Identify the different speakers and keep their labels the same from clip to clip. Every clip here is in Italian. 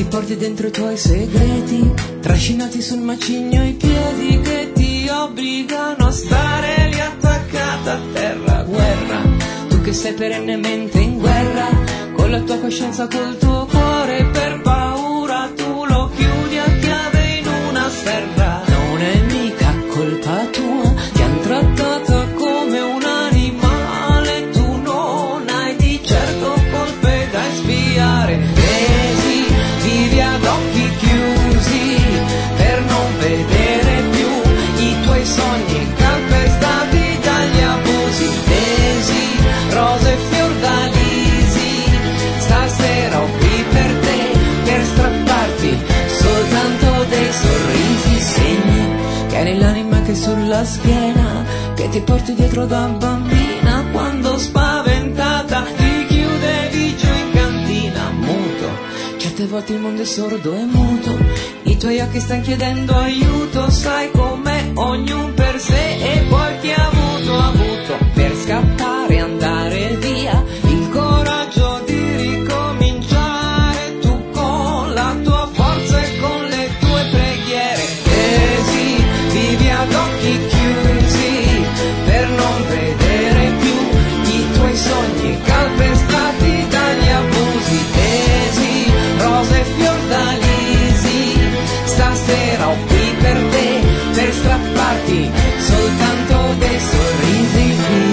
Speaker 1: porti dentro i tuoi segreti, trascinati sul macigno i piedi che ti obbligano a stare lì attaccata a terra. Guerra, tu che sei perennemente in guerra, con la tua coscienza, col tuo cuore, per paura tu lo chiudi a chiave in una serra. Non è mica colpa tua, ti han trattata come un animale, tu non hai di certo colpe da espiare. Resi, vivi ad occhi chiusi per non vedere più i tuoi sogni calpestati dagli abusi. Tesi, rose e fiordalisi, stasera ho qui per te, per strapparti soltanto dei sorrisi, segni che hai nell'anima che sulla schiena, che ti porti dietro da bambina, quando spaventata ti chiudevi giù in cantina. Muto, certe volte il mondo è sordo e muto, i tuoi occhi stanno chiedendo aiuto, sai com'è, ognuno per sé, e poi chi ha avuto per scappare e andare via il coraggio di ricominciare, tu con la tua forza e con le tue preghiere. Tesi, vivi ad occhi chiusi per non vedere più i tuoi sogni calpestati dagli abusi. Tesi, rose e fiordalisi, stasera ho qui per te, per strapparti soltanto dei sorrisi.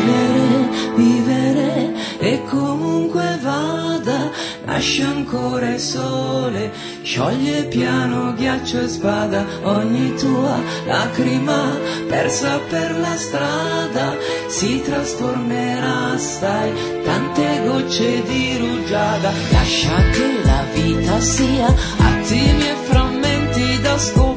Speaker 1: Vivere e comunque vada, nasce ancora il sole, scioglie piano ghiaccio e spada ogni tua lacrima persa per la strada, si trasformerà, stai, tante gocce di rugiada. Lascia che la vita sia attimi e frammenti da scoprire,